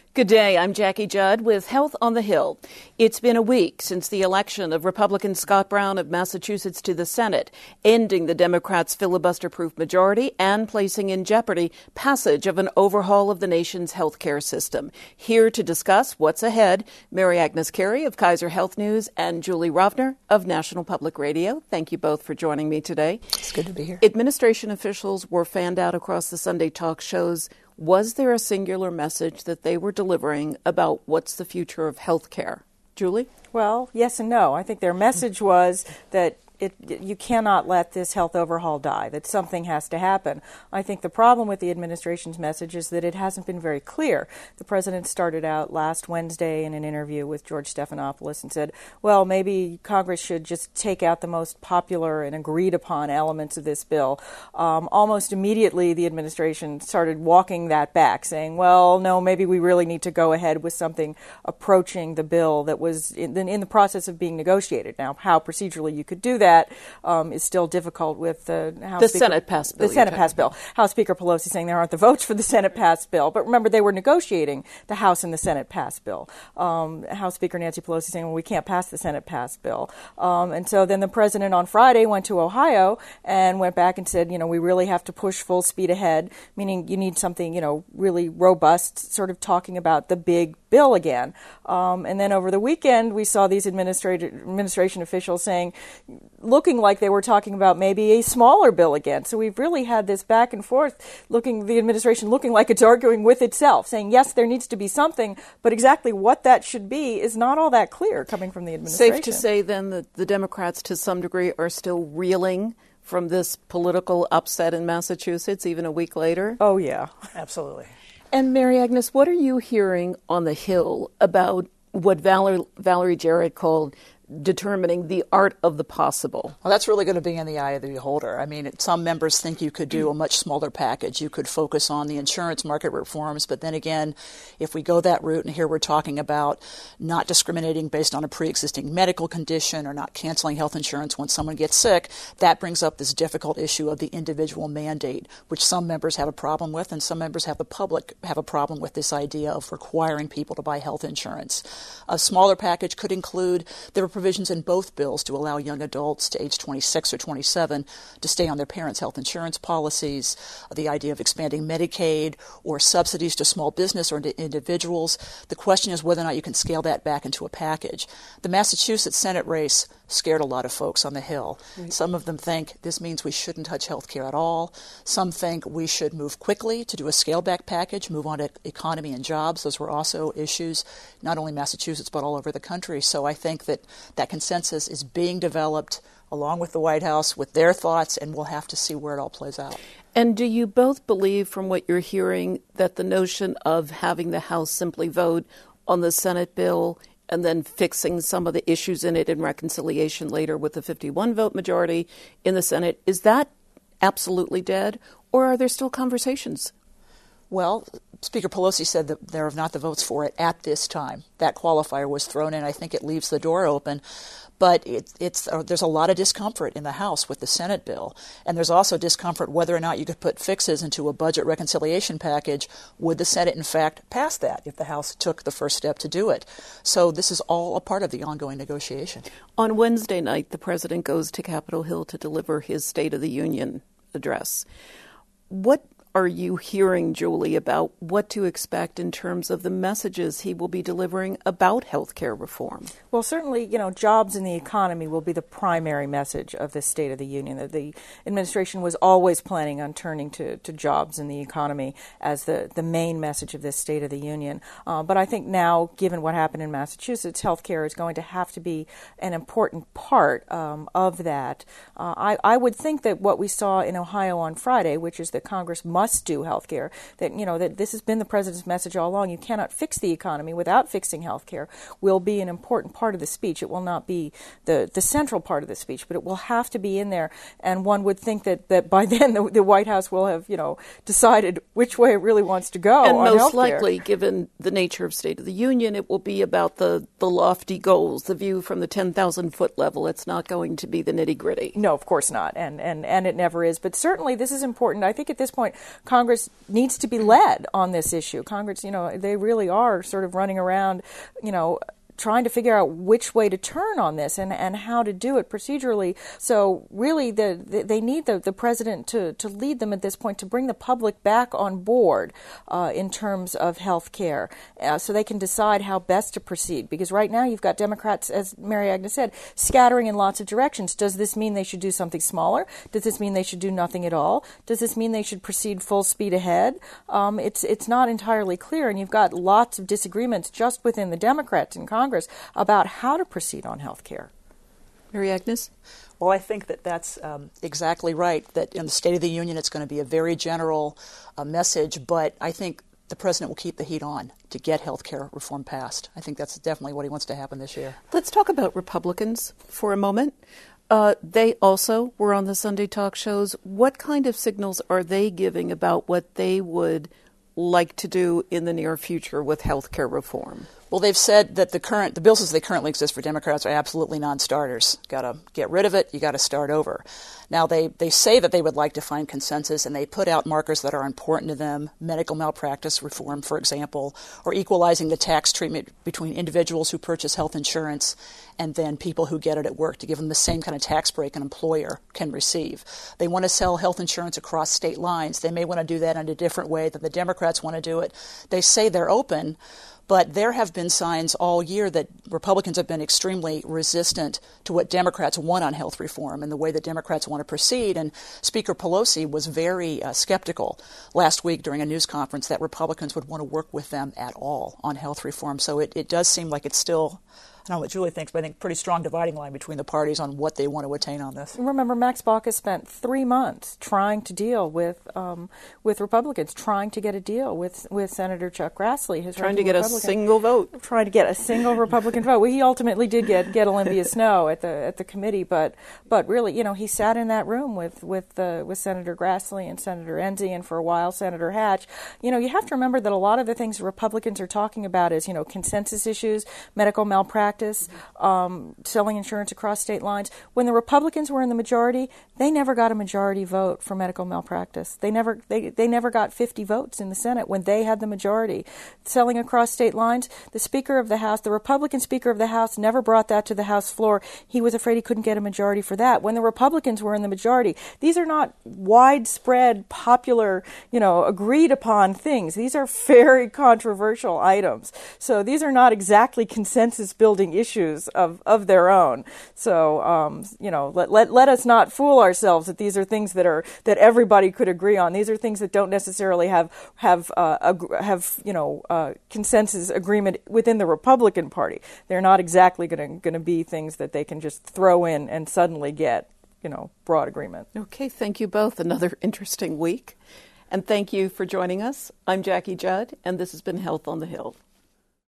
Good day. I'm Jackie Judd with Health on the Hill. It's been a week since the election of Republican Scott Brown of Massachusetts to the Senate, ending the Democrats' filibuster-proof majority and placing in jeopardy passage of an overhaul of the nation's health care system. Here to discuss what's ahead, Mary Agnes Carey of Kaiser Health News and Julie Rovner of National Public Radio. Thank you both for joining me today. It's good to be here. Administration officials were fanned out across the Sunday talk shows. Was there a singular message that they were delivering about what's the future of health care? Julie? Well, yes and no. I think their message was that you cannot let this health overhaul die, that something has to happen. I think the problem with the administration's message is that it hasn't been very clear. The president started out last Wednesday in an interview with George Stephanopoulos and said, well, maybe Congress should just take out the most popular and agreed upon elements of this bill. Almost immediately, the administration started walking that back, saying, well, no, maybe we really need to go ahead with something approaching the bill that was in the process of being negotiated. Now, how procedurally you could do that is still difficult with the House Speaker. Senate passed bill. The Senate passed bill. House Speaker Pelosi saying there aren't the votes for the Senate passed bill. But remember, they were negotiating the House and the Senate passed bill. House Speaker Nancy Pelosi saying, well, we can't pass the Senate passed bill. And so then the president on Friday went to Ohio and went back and said, we really have to push full speed ahead, meaning you need something, really robust, sort of talking about the big bill again. And then over the weekend, we saw these administration officials saying, looking like they were talking about maybe a smaller bill again. So we've really had this back and forth, the administration looking like it's arguing with itself, saying, yes, there needs to be something, but exactly what that should be is not all that clear coming from the administration. Safe to say, then, that the Democrats, to some degree, are still reeling from this political upset in Massachusetts, even a week later? Oh, yeah. Absolutely. And Mary Agnes, what are you hearing on the Hill about what Valerie Jarrett called determining the art of the possible? Well, that's really going to be in the eye of the beholder. I mean, some members think you could do a much smaller package. You could focus on the insurance market reforms. But then again, if we go that route, and here we're talking about not discriminating based on a pre-existing medical condition or not canceling health insurance when someone gets sick, that brings up this difficult issue of the individual mandate, which some members have a problem with, and some members have the public have a problem with this idea of requiring people to buy health insurance. A smaller package could include the provisions in both bills to allow young adults to age 26 or 27 to stay on their parents' health insurance policies, the idea of expanding Medicaid or subsidies to small business or to individuals. The question is whether or not you can scale that back into a package. The Massachusetts Senate race scared a lot of folks on the Hill. Right. Some of them think this means we shouldn't touch health care at all. Some think we should move quickly to do a scale-back package, move on to economy and jobs. Those were also issues, not only Massachusetts, but all over the country. So I think that consensus is being developed along with the White House with their thoughts, and we'll have to see where it all plays out. And do you both believe, from what you're hearing, that the notion of having the House simply vote on the Senate bill and then fixing some of the issues in it in reconciliation later with the 51-vote majority in the Senate, is that absolutely dead, or are there still conversations? Well, Speaker Pelosi said that there are not the votes for it at this time. That qualifier was thrown in. I think it leaves the door open. But there's a lot of discomfort in the House with the Senate bill. And there's also discomfort whether or not you could put fixes into a budget reconciliation package. Would the Senate, in fact, pass that if the House took the first step to do it? So this is all a part of the ongoing negotiation. On Wednesday night, the president goes to Capitol Hill to deliver his State of the Union address. What are you hearing, Julie, about what to expect in terms of the messages he will be delivering about health care reform? Well, certainly, jobs in the economy will be the primary message of this State of the Union. The administration was always planning on turning to jobs in the economy as the main message of this State of the Union. But I think now, given what happened in Massachusetts, health care is going to have to be an important part of that. I would think that what we saw in Ohio on Friday, which is that Congress must do health care, that this has been the president's message all along. You cannot fix the economy without fixing health care, will be an important part of the speech. It will not be the central part of the speech, but it will have to be in there. And one would think that by then the White House will have, decided which way it really wants to go and on most health care. likely, given the nature of State of the Union, it will be about the lofty goals, the view from the 10,000-foot level. It's not going to be the nitty-gritty. No, of course not, and it never is. But certainly this is important. I think at this point, Congress needs to be led on this issue. Congress, they really are sort of running around, trying to figure out which way to turn on this and how to do it procedurally. So really they need the president to lead them at this point, to bring the public back on board in terms of health care so they can decide how best to proceed. Because right now you've got Democrats, as Mary Agnes said, scattering in lots of directions. Does this mean they should do something smaller? Does this mean they should do nothing at all? Does this mean they should proceed full speed ahead? It's not entirely clear, and you've got lots of disagreements just within the Democrats in Congress about how to proceed on health care. Mary Agnes? Well, I think that's exactly right, that in the State of the Union it's going to be a very general message, but I think the president will keep the heat on to get health care reform passed. I think that's definitely what he wants to happen this year. Let's talk about Republicans for a moment. They also were on the Sunday talk shows. What kind of signals are they giving about what they would like to do in the near future with health care reform? Well, they've said that the bills as they currently exist for Democrats are absolutely non-starters. Got to get rid of it. You got to start over. Now, they say that they would like to find consensus, and they put out markers that are important to them, medical malpractice reform, for example, or equalizing the tax treatment between individuals who purchase health insurance and then people who get it at work, to give them the same kind of tax break an employer can receive. They want to sell health insurance across state lines. They may want to do that in a different way than the Democrats want to do it. They say they're open, but there have been signs all year that Republicans have been extremely resistant to what Democrats want on health reform and the way that Democrats want to proceed. And Speaker Pelosi was very skeptical last week during a news conference that Republicans would want to work with them at all on health reform. So it does seem like it's still, I don't know what Julie thinks, but I think pretty strong dividing line between the parties on what they want to attain on this. Remember, Max Baucus spent 3 months trying to deal with Republicans, trying to get a deal with Senator Chuck Grassley, trying to get a single vote, trying to get a single Republican vote. Well, he ultimately did get Olympia Snowe at the committee, but really, he sat in that room with Senator Grassley and Senator Enzi, and for a while Senator Hatch. You have to remember that a lot of the things Republicans are talking about is consensus issues, medical malpractice, selling insurance across state lines. When the Republicans were in the majority, they never got a majority vote for medical malpractice. They never got 50 votes in the Senate when they had the majority. Selling across state lines, the Speaker of the House, the Republican Speaker of the House, never brought that to the House floor. He was afraid he couldn't get a majority for that. When the Republicans were in the majority, these are not widespread, popular, agreed upon things. These are very controversial items. So these are not exactly consensus building issues of their own. So, let us not fool ourselves that these are things that everybody could agree on. These are things that don't necessarily have consensus agreement within the Republican Party. They're not exactly going to be things that they can just throw in and suddenly get, broad agreement. Okay, thank you both. Another interesting week. And thank you for joining us. I'm Jackie Judd, and this has been Health on the Hill.